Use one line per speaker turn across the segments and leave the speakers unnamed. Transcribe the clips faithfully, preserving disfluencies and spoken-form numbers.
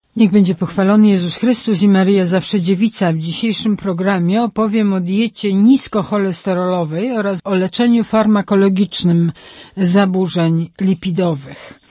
Niech będzie pochwalony Jezus Chrystus i Maryja Zawsze Dziewica. W dzisiejszym programie opowiem o diecie niskocholesterolowej oraz o leczeniu farmakologicznym zaburzeń lipidowych.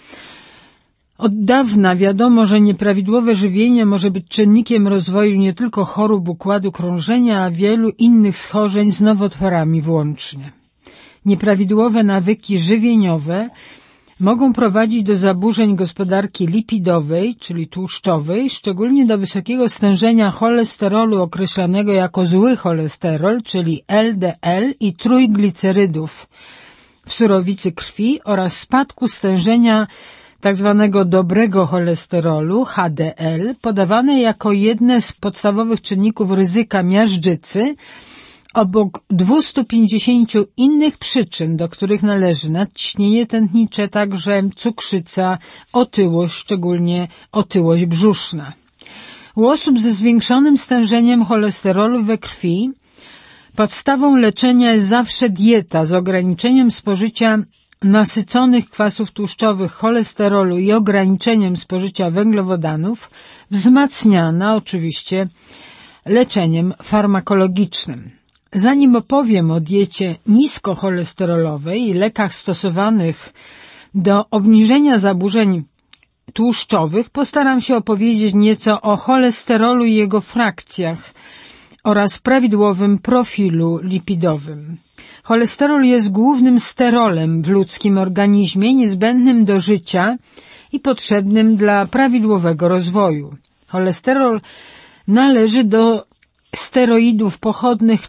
Od dawna wiadomo, że nieprawidłowe żywienie może być czynnikiem rozwoju nie tylko chorób układu krążenia, a wielu innych schorzeń z nowotworami włącznie. Nieprawidłowe nawyki żywieniowe mogą prowadzić do zaburzeń gospodarki lipidowej, czyli tłuszczowej, szczególnie do wysokiego stężenia cholesterolu określanego jako zły cholesterol, czyli L D L i trójglicerydów w surowicy krwi oraz spadku stężenia tzw. dobrego cholesterolu, H D L, podawane jako jedne z podstawowych czynników ryzyka miażdżycy, obok dwustu pięćdziesięciu innych przyczyn, do których należy nadciśnienie tętnicze, także cukrzyca, otyłość, szczególnie otyłość brzuszna. U osób ze zwiększonym stężeniem cholesterolu we krwi podstawą leczenia jest zawsze dieta z ograniczeniem spożycia nasyconych kwasów tłuszczowych, cholesterolu i ograniczeniem spożycia węglowodanów, wzmacniana oczywiście leczeniem farmakologicznym. Zanim opowiem o diecie niskocholesterolowej i lekach stosowanych do obniżenia zaburzeń tłuszczowych, postaram się opowiedzieć nieco o cholesterolu i jego frakcjach oraz prawidłowym profilu lipidowym. Cholesterol jest głównym sterolem w ludzkim organizmie, niezbędnym do życia i potrzebnym dla prawidłowego rozwoju. Cholesterol należy do steroidów pochodnych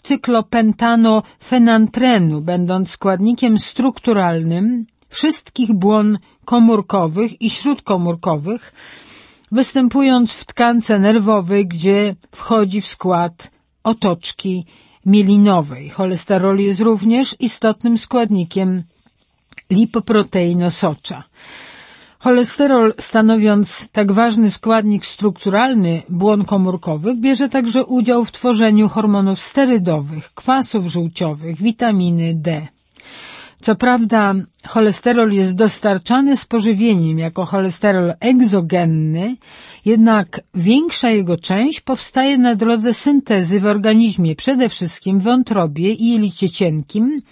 cyklopentanofenantrenu, będąc składnikiem strukturalnym wszystkich błon komórkowych i śródkomórkowych, występując w tkance nerwowej, gdzie wchodzi w skład otoczki mielinowej. Cholesterol jest również istotnym składnikiem lipoproteinosocza. Cholesterol, stanowiąc tak ważny składnik strukturalny błon komórkowych, bierze także udział w tworzeniu hormonów sterydowych, kwasów żółciowych, witaminy D. Co prawda cholesterol jest dostarczany z pożywieniem jako cholesterol egzogenny, jednak większa jego część powstaje na drodze syntezy w organizmie, przede wszystkim w wątrobie i jelicie cienkim,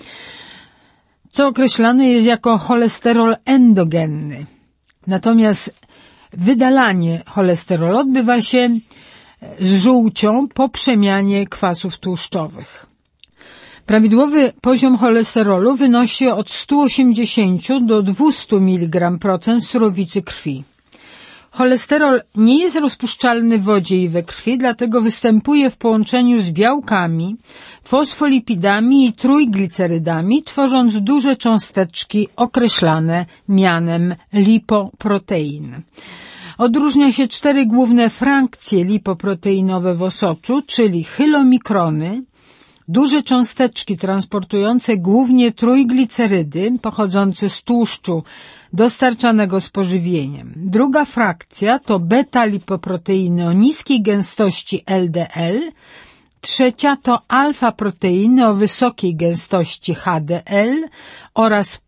co określane jest jako cholesterol endogenny. Natomiast wydalanie cholesterolu odbywa się z żółcią po przemianie kwasów tłuszczowych. Prawidłowy poziom cholesterolu wynosi od stu osiemdziesięciu do dwustu miligramów procent w surowicy krwi. Cholesterol nie jest rozpuszczalny w wodzie i we krwi, dlatego występuje w połączeniu z białkami, fosfolipidami i trójglicerydami, tworząc duże cząsteczki określane mianem lipoprotein. Odróżnia się cztery główne frakcje lipoproteinowe w osoczu, czyli chylomikrony, duże cząsteczki transportujące głównie trójglicerydy pochodzące z tłuszczu dostarczanego z pożywieniem. Druga frakcja to beta-lipoproteiny o niskiej gęstości L D L, trzecia to alfa-proteiny o wysokiej gęstości H D L oraz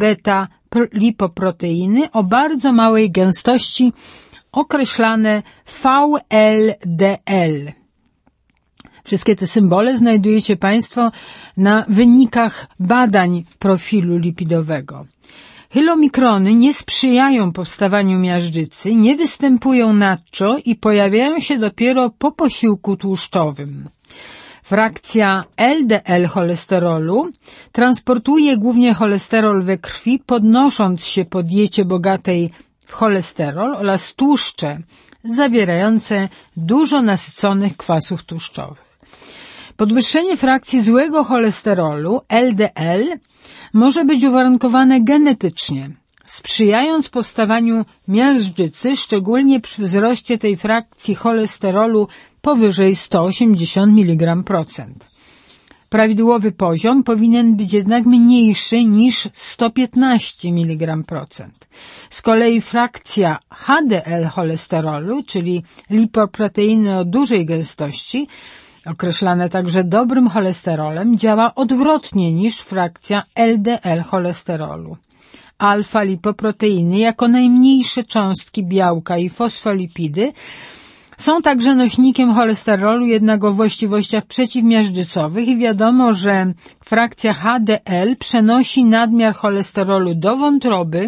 pre-beta-lipoproteiny o bardzo małej gęstości określane V L D L. Wszystkie te symbole znajdujecie Państwo na wynikach badań profilu lipidowego. Hylomikrony nie sprzyjają powstawaniu miażdżycy, nie występują nadczo i pojawiają się dopiero po posiłku tłuszczowym. Frakcja L D L cholesterolu transportuje głównie cholesterol we krwi, podnosząc się po diecie bogatej w cholesterol oraz tłuszcze zawierające dużo nasyconych kwasów tłuszczowych. Podwyższenie frakcji złego cholesterolu L D L może być uwarunkowane genetycznie, sprzyjając powstawaniu miażdżycy, szczególnie przy wzroście tej frakcji cholesterolu powyżej stu osiemdziesięciu miligramów procent. Prawidłowy poziom powinien być jednak mniejszy niż sto piętnaście miligramów procent. Z kolei frakcja H D L cholesterolu, czyli lipoproteiny o dużej gęstości, określane także dobrym cholesterolem, działa odwrotnie niż frakcja L D L cholesterolu. alfa-lipoproteiny jako najmniejsze cząstki białka i fosfolipidy są także nośnikiem cholesterolu, jednak o właściwościach przeciwmiażdżycowych i wiadomo, że frakcja H D L przenosi nadmiar cholesterolu do wątroby,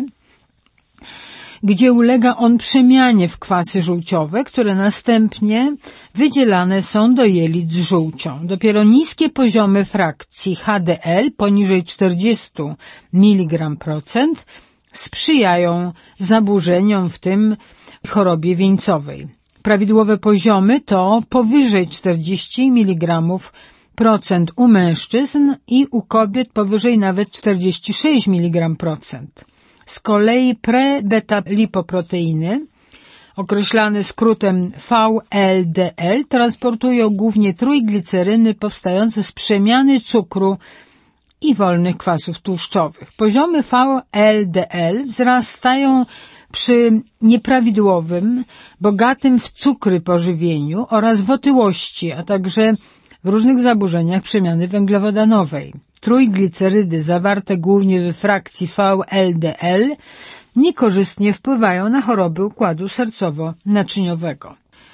gdzie ulega on przemianie w kwasy żółciowe, które następnie wydzielane są do jelit z żółcią. Dopiero niskie poziomy frakcji H D L poniżej czterdzieści miligramów procent sprzyjają zaburzeniom, w tym chorobie wieńcowej. Prawidłowe poziomy to powyżej czterdzieści miligramów procent u mężczyzn i u kobiet powyżej nawet czterdzieści sześć miligramów procent. Z kolei pre-beta-lipoproteiny, określane skrótem V L D L, transportują głównie trójgliceryny powstające z przemiany cukru i wolnych kwasów tłuszczowych. Poziomy V L D L wzrastają przy nieprawidłowym, bogatym w cukry pożywieniu oraz w otyłości, a także w różnych zaburzeniach przemiany węglowodanowej. Trójglicerydy zawarte głównie we frakcji V L D L niekorzystnie wpływają na choroby układu sercowo-naczyniowego.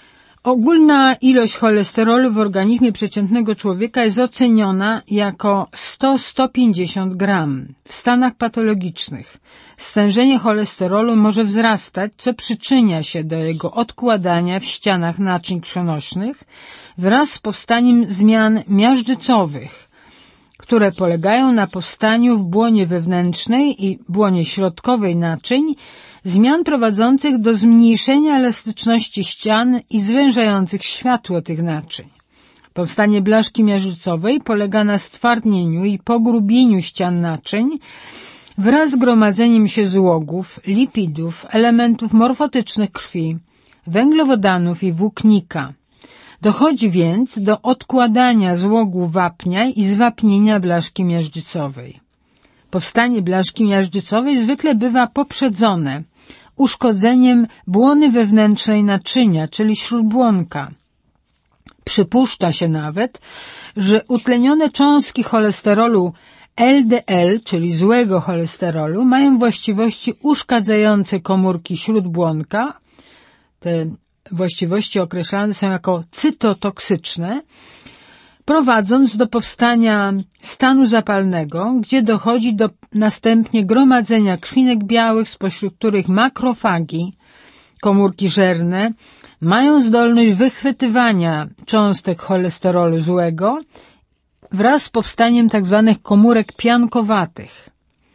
Ogólna ilość cholesterolu w organizmie przeciętnego człowieka jest oceniona jako sto do stu pięćdziesięciu gramów. W stanach patologicznych stężenie cholesterolu może wzrastać, co przyczynia się do jego odkładania w ścianach naczyń krwionośnych wraz z powstaniem zmian miażdżycowych, które polegają na powstaniu w błonie wewnętrznej i błonie środkowej naczyń zmian prowadzących do zmniejszenia elastyczności ścian i zwężających światło tych naczyń. Powstanie blaszki miażdżycowej polega na stwardnieniu i pogrubieniu ścian naczyń wraz z gromadzeniem się złogów, lipidów, elementów morfotycznych krwi, węglowodanów i włóknika. Dochodzi więc do odkładania złogu wapnia i zwapnienia blaszki miażdżycowej. Powstanie blaszki miażdżycowej zwykle bywa poprzedzone uszkodzeniem błony wewnętrznej naczynia, czyli śródbłonka. Przypuszcza się nawet, że utlenione cząstki cholesterolu L D L, czyli złego cholesterolu, mają właściwości uszkadzające komórki śródbłonka. Te właściwości określane są jako cytotoksyczne, prowadząc do powstania stanu zapalnego, gdzie dochodzi do następnie gromadzenia krwinek białych, spośród których makrofagi, komórki żerne, mają zdolność wychwytywania cząstek cholesterolu złego wraz z powstaniem tzw. komórek piankowatych,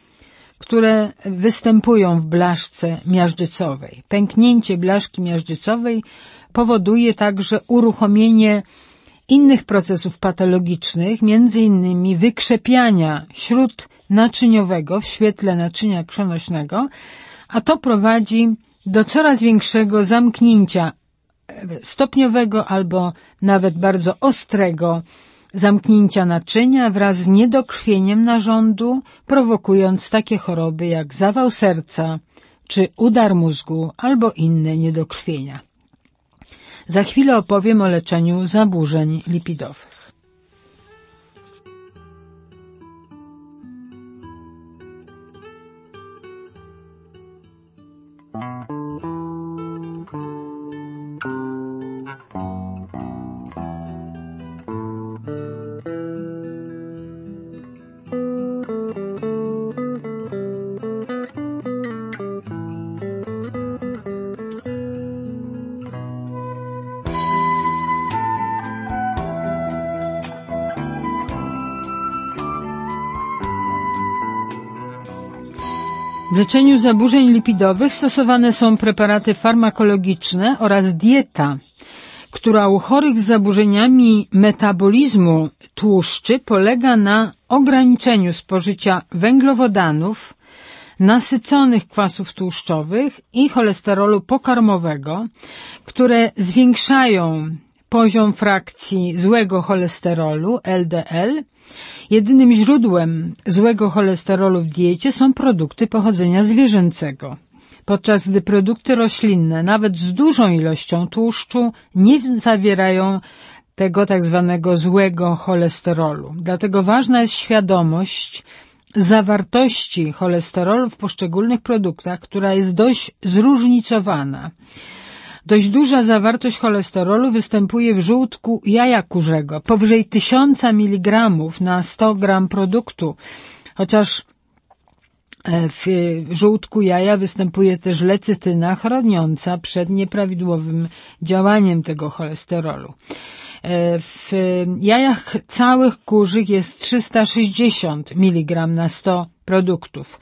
które występują w blaszce miażdżycowej. Pęknięcie blaszki miażdżycowej powoduje także uruchomienie innych procesów patologicznych, między innymi wykrzepiania śródnaczyniowego w świetle naczynia krwionośnego, a to prowadzi do coraz większego zamknięcia stopniowego albo nawet bardzo ostrego zamknięcia naczynia wraz z niedokrwieniem narządu, prowokując takie choroby jak zawał serca czy udar mózgu albo inne niedokrwienia. Za chwilę opowiem o leczeniu zaburzeń lipidowych. W leczeniu zaburzeń lipidowych stosowane są preparaty farmakologiczne oraz dieta, która u chorych z zaburzeniami metabolizmu tłuszczy polega na ograniczeniu spożycia węglowodanów, nasyconych kwasów tłuszczowych i cholesterolu pokarmowego, które zwiększają poziom frakcji złego cholesterolu L D L. Jedynym źródłem złego cholesterolu w diecie są produkty pochodzenia zwierzęcego, podczas gdy produkty roślinne, nawet z dużą ilością tłuszczu, nie zawierają tego tak zwanego złego cholesterolu. Dlatego ważna jest świadomość zawartości cholesterolu w poszczególnych produktach, która jest dość zróżnicowana. Dość duża zawartość cholesterolu występuje w żołądku jaja kurzego, powyżej tysiąca miligramów na sto gram produktu, chociaż w żołądku jaja występuje też lecytyna chroniąca przed nieprawidłowym działaniem tego cholesterolu. W jajach całych kurzych jest trzysta sześćdziesiąt miligramów na sto produktów.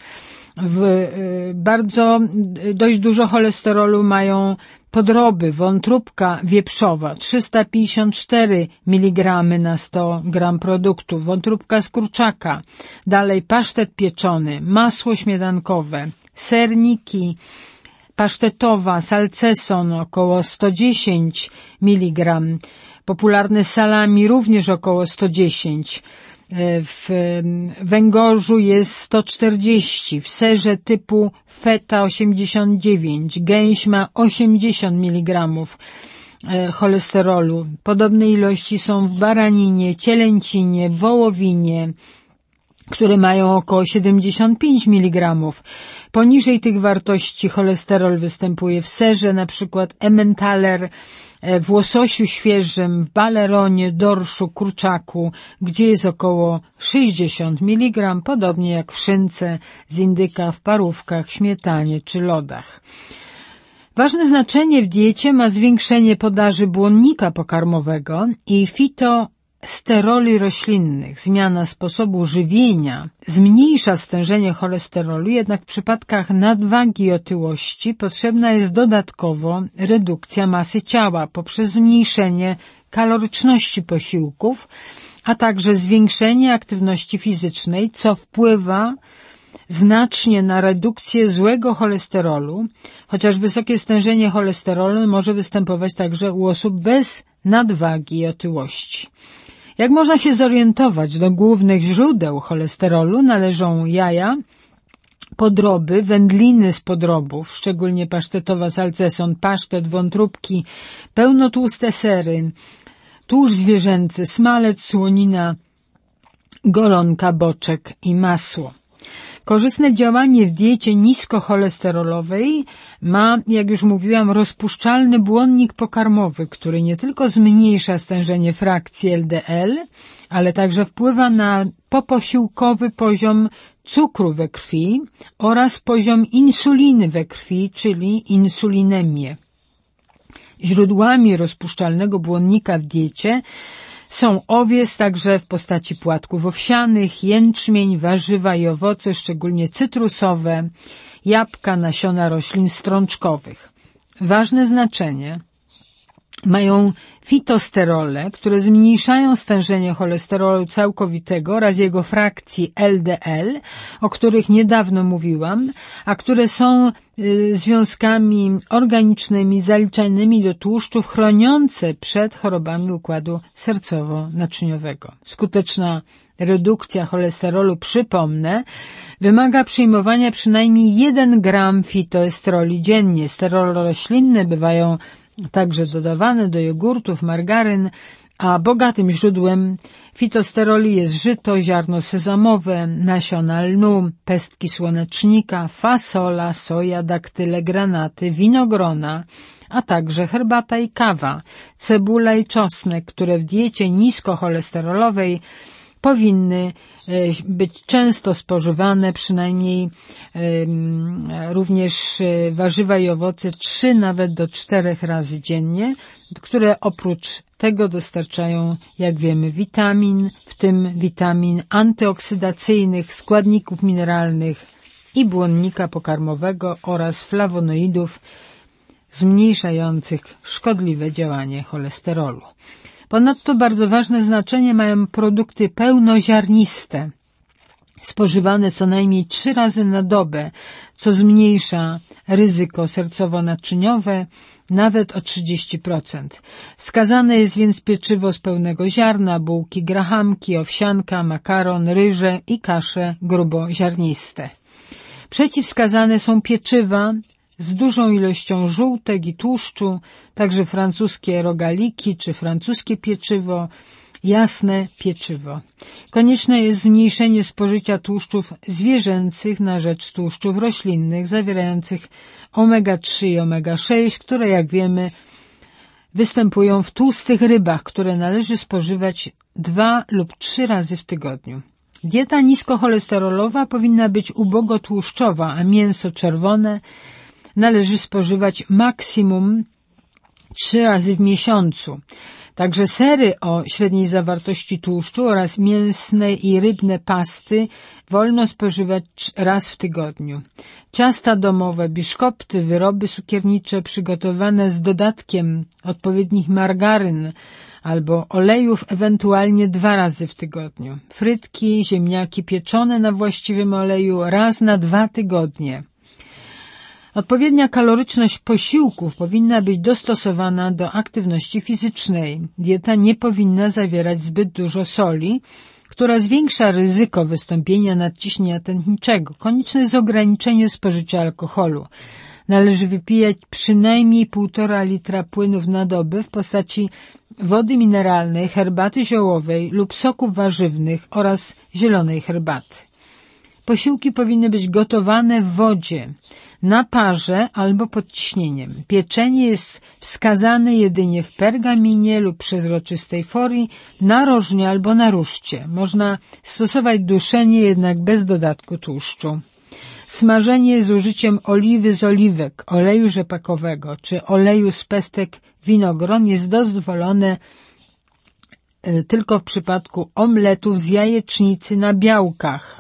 W bardzo dość dużo cholesterolu mają podroby, wątróbka wieprzowa, trzysta pięćdziesiąt cztery miligramy na sto gram produktu, wątróbka z kurczaka, dalej pasztet pieczony, masło śmietankowe, serniki, pasztetowa, salceson około sto dziesięć miligramów, popularne salami również około sto dziesięć, w węgorzu jest sto czterdzieści, w serze typu feta osiemdziesiąt dziewięć, gęś ma osiemdziesiąt miligramów cholesterolu. Podobne ilości są w baraninie, cielęcinie, wołowinie, które mają około siedemdziesiąt pięć miligramów. Poniżej tych wartości cholesterol występuje w serze, na przykład Emmentaler, w łososiu świeżym, w baleronie, dorszu, kurczaku, gdzie jest około sześćdziesiąt miligramów, podobnie jak w szynce z indyka, w parówkach, śmietanie czy lodach. Ważne znaczenie w diecie ma zwiększenie podaży błonnika pokarmowego i fitosteroli roślinnych. Zmiana sposobu żywienia zmniejsza stężenie cholesterolu, jednak w przypadkach nadwagi i otyłości potrzebna jest dodatkowo redukcja masy ciała poprzez zmniejszenie kaloryczności posiłków, a także zwiększenie aktywności fizycznej, co wpływa znacznie na redukcję złego cholesterolu, chociaż wysokie stężenie cholesterolu może występować także u osób bez nadwagi i otyłości. Jak można się zorientować, do głównych źródeł cholesterolu należą jaja, podroby, wędliny z podrobów, szczególnie pasztetowa, salceson, pasztet, wątróbki, pełnotłuste sery, tłuszcz zwierzęcy, smalec, słonina, golonka, boczek i masło. Korzystne działanie w diecie niskocholesterolowej ma, jak już mówiłam, rozpuszczalny błonnik pokarmowy, który nie tylko zmniejsza stężenie frakcji L D L, ale także wpływa na poposiłkowy poziom cukru we krwi oraz poziom insuliny we krwi, czyli insulinemię. Źródłami rozpuszczalnego błonnika w diecie są owiec, także w postaci płatków owsianych, jęczmień, warzywa i owoce, szczególnie cytrusowe, jabłka, nasiona roślin strączkowych. Ważne znaczenie mają fitosterole, które zmniejszają stężenie cholesterolu całkowitego oraz jego frakcji L D L, o których niedawno mówiłam, a które są y, związkami organicznymi zaliczanymi do tłuszczów chroniące przed chorobami układu sercowo-naczyniowego. Skuteczna redukcja cholesterolu, przypomnę, wymaga przyjmowania przynajmniej jeden gram fitoestroli dziennie. Sterole roślinne bywają także dodawane do jogurtów, margaryn, a bogatym źródłem fitosteroli jest żyto, ziarno sezamowe, nasiona lnu, pestki słonecznika, fasola, soja, daktyle, granaty, winogrona, a także herbata i kawa, cebula i czosnek, które w diecie niskocholesterolowej powinny być często spożywane, przynajmniej również warzywa i owoce trzy nawet do czterech razy dziennie, które oprócz tego dostarczają, jak wiemy, witamin, w tym witamin antyoksydacyjnych, składników mineralnych i błonnika pokarmowego oraz flawonoidów zmniejszających szkodliwe działanie cholesterolu. Ponadto bardzo ważne znaczenie mają produkty pełnoziarniste, spożywane co najmniej trzy razy na dobę, co zmniejsza ryzyko sercowo-naczyniowe nawet o trzydzieści procent. Wskazane jest więc pieczywo z pełnego ziarna, bułki grahamki, owsianka, makaron, ryże i kasze gruboziarniste. Przeciwwskazane są pieczywa z dużą ilością żółtek i tłuszczu, także francuskie rogaliki czy francuskie pieczywo, jasne pieczywo. Konieczne jest zmniejszenie spożycia tłuszczów zwierzęcych na rzecz tłuszczów roślinnych zawierających omega trzy i omega sześć, które, jak wiemy, występują w tłustych rybach, które należy spożywać dwa lub trzy razy w tygodniu. Dieta niskocholesterolowa powinna być ubogotłuszczowa, a mięso czerwone należy spożywać maksimum trzy razy w miesiącu. Także sery o średniej zawartości tłuszczu oraz mięsne i rybne pasty wolno spożywać raz w tygodniu. Ciasta domowe, biszkopty, wyroby cukiernicze przygotowane z dodatkiem odpowiednich margaryn albo olejów ewentualnie dwa razy w tygodniu. Frytki, ziemniaki pieczone na właściwym oleju raz na dwa tygodnie. Odpowiednia kaloryczność posiłków powinna być dostosowana do aktywności fizycznej. Dieta nie powinna zawierać zbyt dużo soli, która zwiększa ryzyko wystąpienia nadciśnienia tętniczego. Konieczne jest ograniczenie spożycia alkoholu. Należy wypijać przynajmniej półtora litra płynów na dobę w postaci wody mineralnej, herbaty ziołowej lub soków warzywnych oraz zielonej herbaty. Posiłki powinny być gotowane w wodzie, na parze albo pod ciśnieniem. Pieczenie jest wskazane jedynie w pergaminie lub przezroczystej folii, narożnie albo na ruszcie. Można stosować duszenie jednak bez dodatku tłuszczu. Smażenie z użyciem oliwy z oliwek, oleju rzepakowego czy oleju z pestek winogron jest dozwolone tylko w przypadku omletów z jajecznicy na białkach.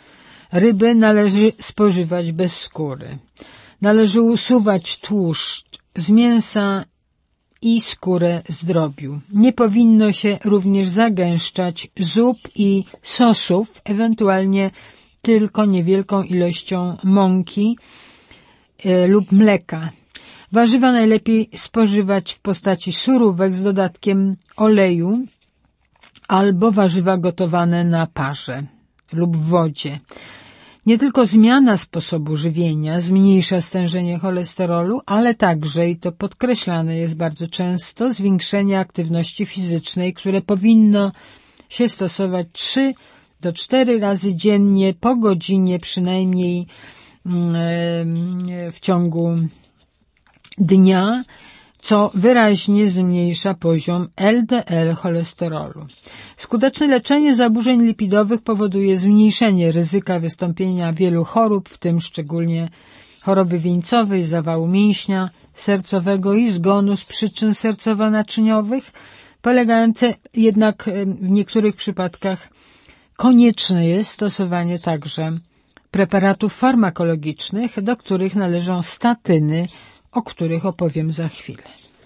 Ryby należy spożywać bez skóry. Należy usuwać tłuszcz z mięsa i skórę z drobiu. Nie powinno się również zagęszczać zup i sosów, ewentualnie tylko niewielką ilością mąki e, lub mleka. Warzywa najlepiej spożywać w postaci surówek z dodatkiem oleju albo warzywa gotowane na parze lub w wodzie. Nie tylko zmiana sposobu żywienia zmniejsza stężenie cholesterolu, ale także, i to podkreślane jest bardzo często, zwiększenie aktywności fizycznej, które powinno się stosować trzy do czterech razy dziennie, po godzinie przynajmniej w ciągu dnia, co wyraźnie zmniejsza poziom L D L cholesterolu. Skuteczne leczenie zaburzeń lipidowych powoduje zmniejszenie ryzyka wystąpienia wielu chorób, w tym szczególnie choroby wieńcowej, zawału mięśnia sercowego i zgonu z przyczyn sercowo-naczyniowych, polegające jednak w niektórych przypadkach konieczne jest stosowanie także preparatów farmakologicznych, do których należą statyny, o których opowiem za chwilę.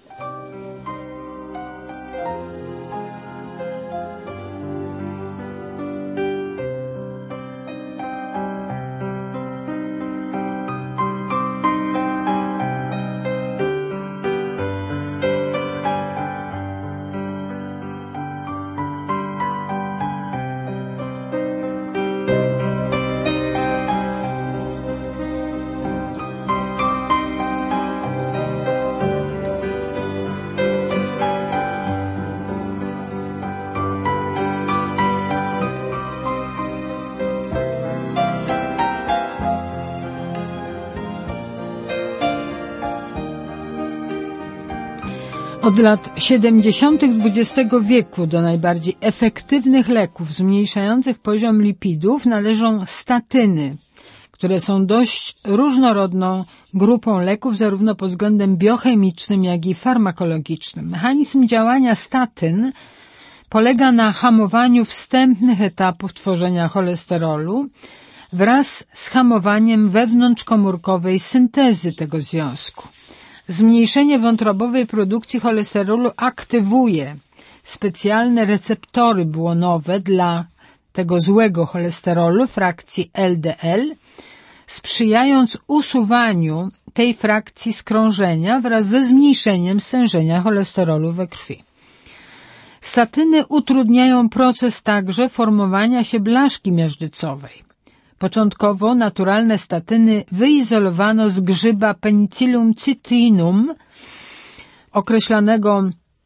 Od lat siedemdziesiątych dwudziestego wieku do najbardziej efektywnych leków zmniejszających poziom lipidów należą statyny, które są dość różnorodną grupą leków zarówno pod względem biochemicznym, jak i farmakologicznym. Mechanizm działania statyn polega na hamowaniu wstępnych etapów tworzenia cholesterolu wraz z hamowaniem wewnątrzkomórkowej syntezy tego związku. Zmniejszenie wątrobowej produkcji cholesterolu aktywuje specjalne receptory błonowe dla tego złego cholesterolu, frakcji L D L, sprzyjając usuwaniu tej frakcji z krążenia wraz ze zmniejszeniem stężenia cholesterolu we krwi. Statyny utrudniają proces także formowania się blaszki miażdżycowej. Początkowo naturalne statyny wyizolowano z grzyba Penicillium citrinum, określanego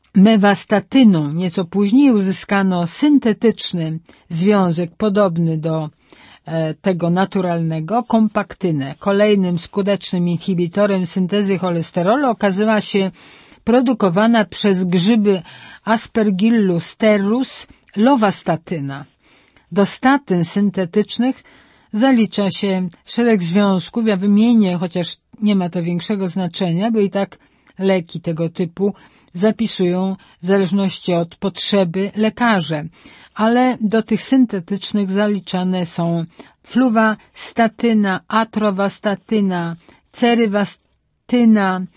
mewastatyną. Nieco później uzyskano syntetyczny związek podobny do e, tego naturalnego, kompaktynę. Kolejnym skutecznym inhibitorem syntezy cholesterolu okazała się produkowana przez grzyby Aspergillus terrus lowastatyna. Do statyn syntetycznych zalicza się szereg związków. Ja wymienię, chociaż nie ma to większego znaczenia, bo i tak leki tego typu zapisują w zależności od potrzeby lekarze. Ale do tych syntetycznych zaliczane są fluwastatyna, atrowastatyna, cerywastyna,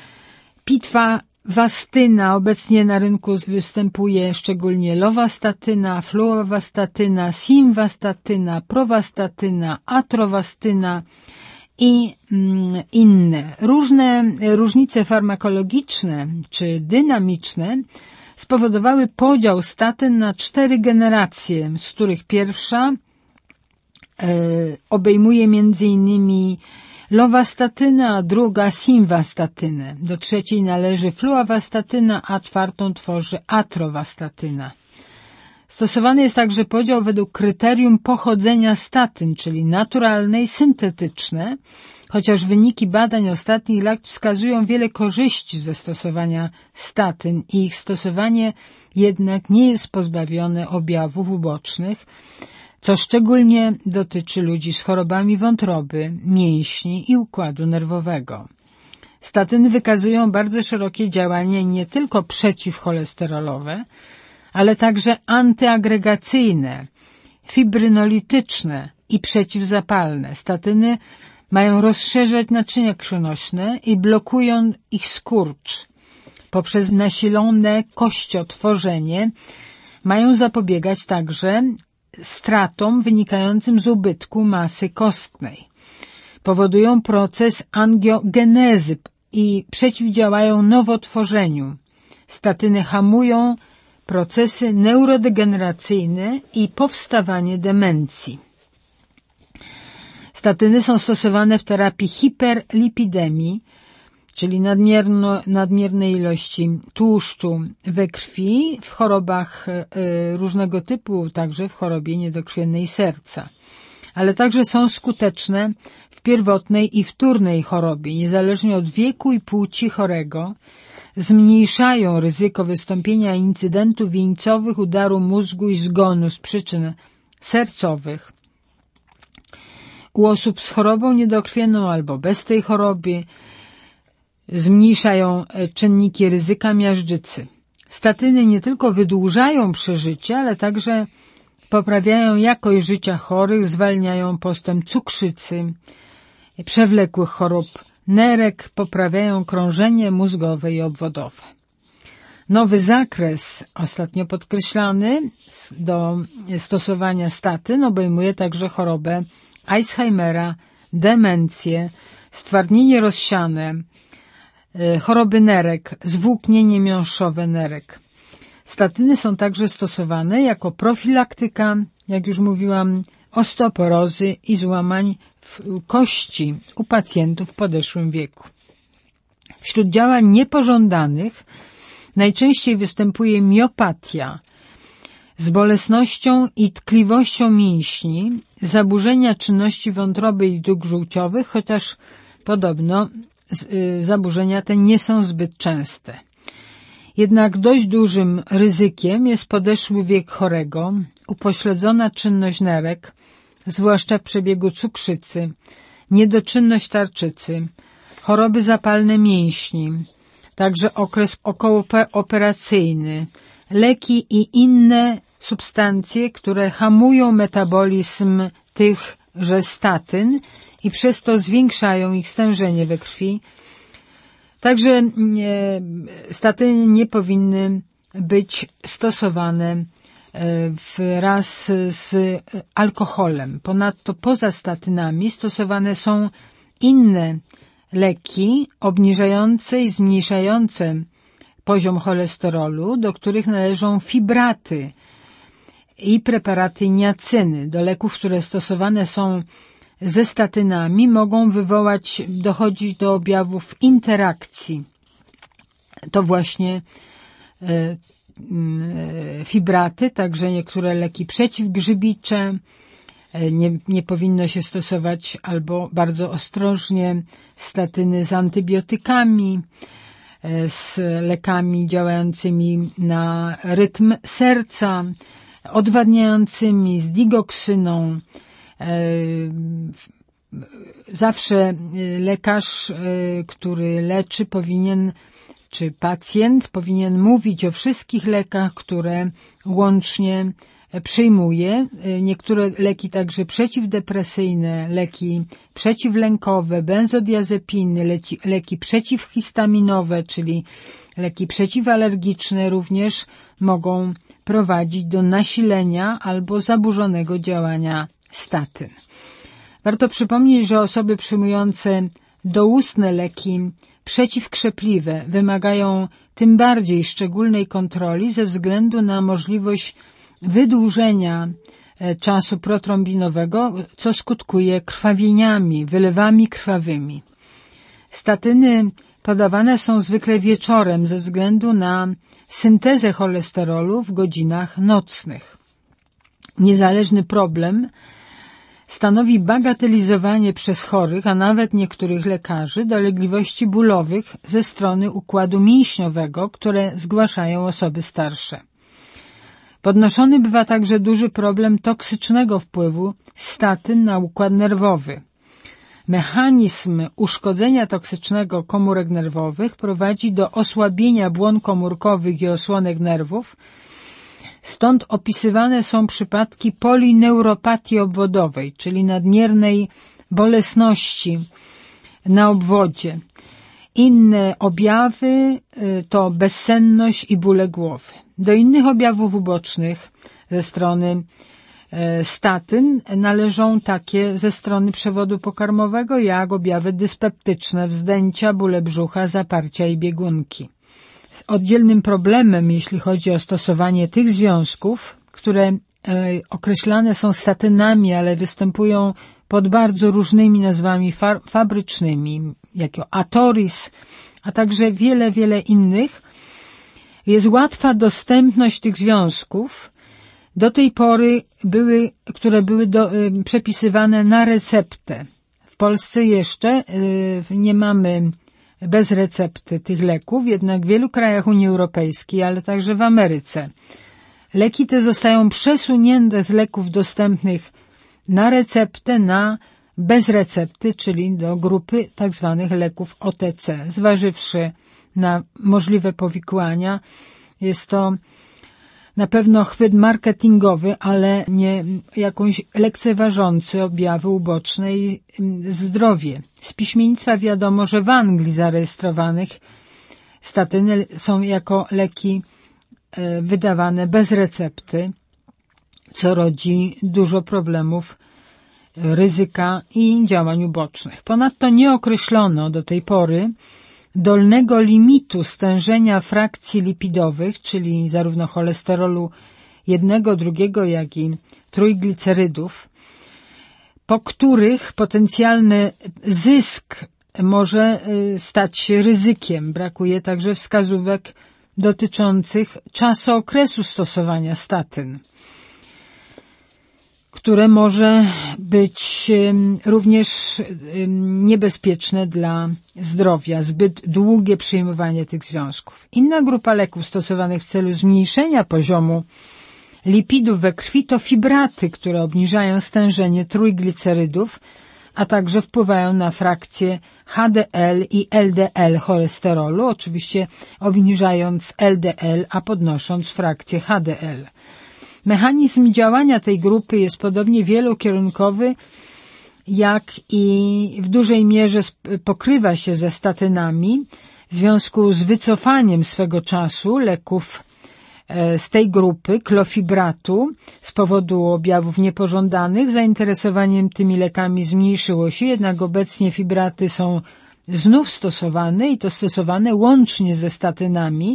pitwawastyna. Obecnie na rynku występuje szczególnie lowastatyna, fluwastatyna, simwastatyna, prowastatyna, atrowastyna i mm, inne. Różne różnice farmakologiczne czy dynamiczne spowodowały podział statyn na cztery generacje, z których pierwsza e, obejmuje między innymi lowastatynę, a druga simwastatynę. Do trzeciej należy fluwastatyna, a czwartą tworzy atrowastatyna. Stosowany jest także podział według kryterium pochodzenia statyn, czyli naturalne i syntetyczne, chociaż wyniki badań ostatnich lat wskazują wiele korzyści ze stosowania statyn i ich stosowanie jednak nie jest pozbawione objawów ubocznych, co szczególnie dotyczy ludzi z chorobami wątroby, mięśni i układu nerwowego. Statyny wykazują bardzo szerokie działanie nie tylko przeciwcholesterolowe, ale także antyagregacyjne, fibrynolityczne i przeciwzapalne. Statyny mają rozszerzać naczynia krwionośne i blokują ich skurcz. Poprzez nasilone kościotworzenie mają zapobiegać także stratom wynikającym z ubytku masy kostnej. Powodują proces angiogenezy i przeciwdziałają nowotworzeniu. Statyny hamują procesy neurodegeneracyjne i powstawanie demencji. Statyny są stosowane w terapii hiperlipidemii, czyli nadmierno, nadmiernej ilości tłuszczu we krwi, w chorobach y, różnego typu, także w chorobie niedokrwiennej serca. Ale także są skuteczne w pierwotnej i wtórnej chorobie, niezależnie od wieku i płci chorego. Zmniejszają ryzyko wystąpienia incydentów wieńcowych, udaru mózgu i zgonu z przyczyn sercowych. U osób z chorobą niedokrwienną albo bez tej choroby zmniejszają czynniki ryzyka miażdżycy. Statyny nie tylko wydłużają przeżycie, ale także poprawiają jakość życia chorych, zwalniają postęp cukrzycy, przewlekłych chorób nerek, poprawiają krążenie mózgowe i obwodowe. Nowy zakres, ostatnio podkreślany, do stosowania statyn obejmuje także chorobę Alzheimera, demencję, stwardnienie rozsiane, choroby nerek, zwłóknienie miąższowe nerek. Statyny są także stosowane jako profilaktyka, jak już mówiłam, osteoporozy i złamań kości u pacjentów w podeszłym wieku. Wśród działań niepożądanych najczęściej występuje miopatia z bolesnością i tkliwością mięśni, zaburzenia czynności wątroby i dróg żółciowych, chociaż podobno zaburzenia te nie są zbyt częste. Jednak dość dużym ryzykiem jest podeszły wiek chorego, upośledzona czynność nerek, zwłaszcza w przebiegu cukrzycy, niedoczynność tarczycy, choroby zapalne mięśni, także okres okołooperacyjny, leki i inne substancje, które hamują metabolizm tychże statyn i przez to zwiększają ich stężenie we krwi. Także statyny nie powinny być stosowane wraz z alkoholem. Ponadto poza statynami stosowane są inne leki obniżające i zmniejszające poziom cholesterolu, do których należą fibraty i preparaty niacyny. Do leków, które stosowane są ze statynami, mogą wywołać, dochodzić do objawów interakcji. To właśnie fibraty, także niektóre leki przeciwgrzybicze. Nie, nie powinno się stosować albo bardzo ostrożnie statyny z antybiotykami, z lekami działającymi na rytm serca, odwadniającymi, z digoksyną. Zawsze lekarz, który leczy, powinien, czy pacjent powinien mówić o wszystkich lekach, które łącznie przyjmuje. Niektóre leki także przeciwdepresyjne, leki przeciwlękowe, benzodiazepiny, leki, leki przeciwhistaminowe, czyli leki przeciwalergiczne również mogą prowadzić do nasilenia albo zaburzonego działania statyn. Warto przypomnieć, że osoby przyjmujące doustne leki przeciwkrzepliwe wymagają tym bardziej szczególnej kontroli ze względu na możliwość wydłużenia czasu protrombinowego, co skutkuje krwawieniami, wylewami krwawymi. Statyny podawane są zwykle wieczorem ze względu na syntezę cholesterolu w godzinach nocnych. Niezależny problem stanowi bagatelizowanie przez chorych, a nawet niektórych lekarzy, dolegliwości bólowych ze strony układu mięśniowego, które zgłaszają osoby starsze. Podnoszony bywa także duży problem toksycznego wpływu statyn na układ nerwowy. Mechanizm uszkodzenia toksycznego komórek nerwowych prowadzi do osłabienia błon komórkowych i osłonek nerwów, stąd opisywane są przypadki polineuropatii obwodowej, czyli nadmiernej bolesności na obwodzie. Inne objawy to bezsenność i bóle głowy. Do innych objawów ubocznych ze strony statyn należą takie ze strony przewodu pokarmowego, jak objawy dyspeptyczne, wzdęcia, bóle brzucha, zaparcia i biegunki. Oddzielnym problemem, jeśli chodzi o stosowanie tych związków, które określane są statynami, ale występują pod bardzo różnymi nazwami fabrycznymi, jak Atoris, a także wiele, wiele innych, jest łatwa dostępność tych związków. Do tej pory były, które były do, y, przepisywane na receptę. W Polsce jeszcze y, nie mamy bez recepty tych leków, jednak w wielu krajach Unii Europejskiej, ale także w Ameryce. Leki te zostają przesunięte z leków dostępnych na receptę na bez recepty, czyli do grupy tak zwanych leków O T C. Zważywszy na możliwe powikłania, jest to na pewno chwyt marketingowy, ale nie jakąś lekceważący objawy uboczne i zdrowie. Z piśmiennictwa wiadomo, że w Anglii zarejestrowanych statyny są jako leki wydawane bez recepty, co rodzi dużo problemów, ryzyka i działań ubocznych. Ponadto nie określono do tej pory dolnego limitu stężenia frakcji lipidowych, czyli zarówno cholesterolu jednego, drugiego, jak i trójglicerydów, po których potencjalny zysk może stać się ryzykiem. Brakuje także wskazówek dotyczących czasu okresu stosowania statyn, które może być również niebezpieczne dla zdrowia, zbyt długie przyjmowanie tych związków. Inna grupa leków stosowanych w celu zmniejszenia poziomu lipidów we krwi to fibraty, które obniżają stężenie trójglicerydów, a także wpływają na frakcję H D L i L D L cholesterolu, oczywiście obniżając L D L, a podnosząc frakcję H D L. Mechanizm działania tej grupy jest podobnie wielokierunkowy, jak i w dużej mierze pokrywa się ze statynami. W związku z wycofaniem swego czasu leków z tej grupy, klofibratu, z powodu objawów niepożądanych, zainteresowaniem tymi lekami zmniejszyło się, jednak obecnie fibraty są znów stosowane i to stosowane łącznie ze statynami,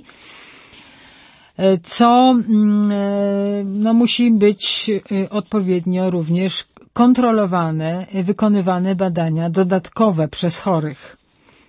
co no, musi być odpowiednio również kontrolowane, wykonywane badania dodatkowe przez chorych.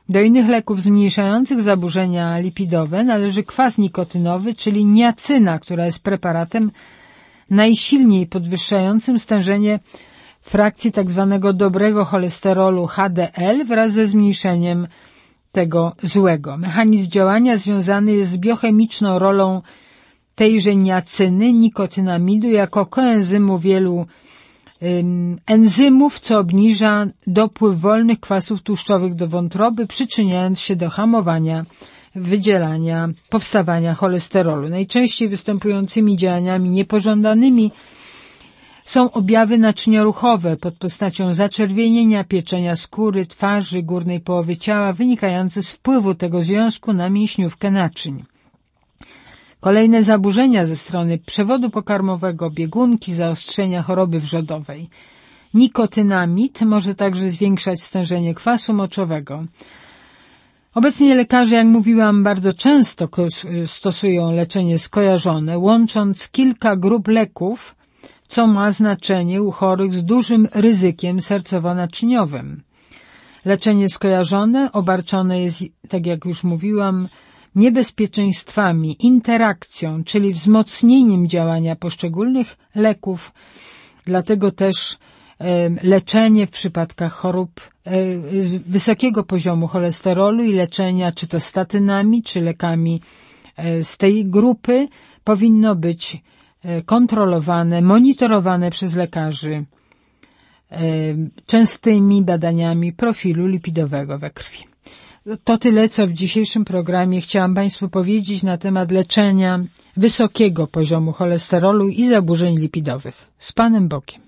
Do innych leków zmniejszających zaburzenia lipidowe należy kwas nikotynowy, czyli niacyna, która jest preparatem najsilniej podwyższającym stężenie frakcji tzw. dobrego cholesterolu H D L wraz ze zmniejszeniem tego złego. Mechanizm działania związany jest z biochemiczną rolą tejże niacyny, nikotynamidu, jako koenzymu wielu ym, enzymów, co obniża dopływ wolnych kwasów tłuszczowych do wątroby, przyczyniając się do hamowania wydzielania, powstawania cholesterolu. Najczęściej występującymi działaniami niepożądanymi są objawy naczynioruchowe pod postacią zaczerwienienia, pieczenia skóry, twarzy, górnej połowy ciała, wynikające z wpływu tego związku na mięśniówkę naczyń. Kolejne zaburzenia ze strony przewodu pokarmowego, biegunki, zaostrzenia choroby wrzodowej. Nikotynamid może także zwiększać stężenie kwasu moczowego. Obecnie lekarze, jak mówiłam, bardzo często stosują leczenie skojarzone, łącząc kilka grup leków, co ma znaczenie u chorych z dużym ryzykiem sercowo-naczyniowym. Leczenie skojarzone obarczone jest, tak jak już mówiłam, niebezpieczeństwami, interakcją, czyli wzmocnieniem działania poszczególnych leków, dlatego też e, leczenie w przypadkach chorób e, wysokiego poziomu cholesterolu i leczenia czy to statynami, czy lekami e, z tej grupy powinno być e, kontrolowane, monitorowane przez lekarzy e, częstymi badaniami profilu lipidowego we krwi. To tyle, co w dzisiejszym programie chciałam Państwu powiedzieć na temat leczenia wysokiego poziomu cholesterolu i zaburzeń lipidowych. Z Panem Bogiem.